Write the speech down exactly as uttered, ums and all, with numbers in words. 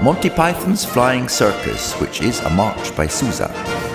Monty Python's Flying Circus, which is a march by Sousa.